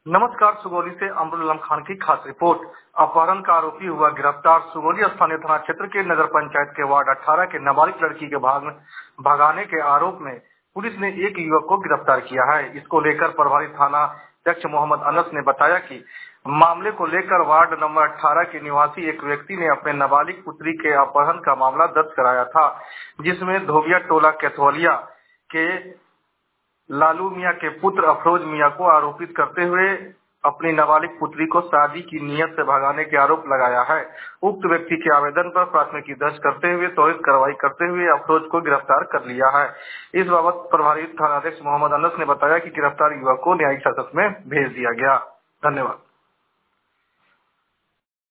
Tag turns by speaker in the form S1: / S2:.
S1: नमस्कार। सुगौली से अमरुल आलम खान की खास रिपोर्ट। अपहरण का आरोपी हुआ गिरफ्तार। सुगौली स्थानीय थाना क्षेत्र के नगर पंचायत के वार्ड 18 के नाबालिग लड़की के भगाने के आरोप में पुलिस ने एक युवक को गिरफ्तार किया है। इसको लेकर प्रभारी थाना अध्यक्ष मोहम्मद अनस ने बताया कि मामले को लेकर वार्ड नंबर 18 के निवासी एक व्यक्ति ने अपने नाबालिग पुत्री के अपहरण का मामला दर्ज कराया था, जिसमें धोबिया टोला कैथवलिया के लालू मियां के पुत्र अफरोज मियां को आरोपित करते हुए अपनी नाबालिग पुत्री को शादी की नीयत से भगाने के आरोप लगाया है। उक्त व्यक्ति के आवेदन पर प्राथमिकी दर्ज करते हुए त्वरित कार्रवाई करते हुए अफरोज को गिरफ्तार कर लिया है। इस बाबत प्रभारी थानाध्यक्ष मोहम्मद अनस ने बताया कि गिरफ्तार युवक को न्यायिक हिरासत में भेज दिया गया। धन्यवाद।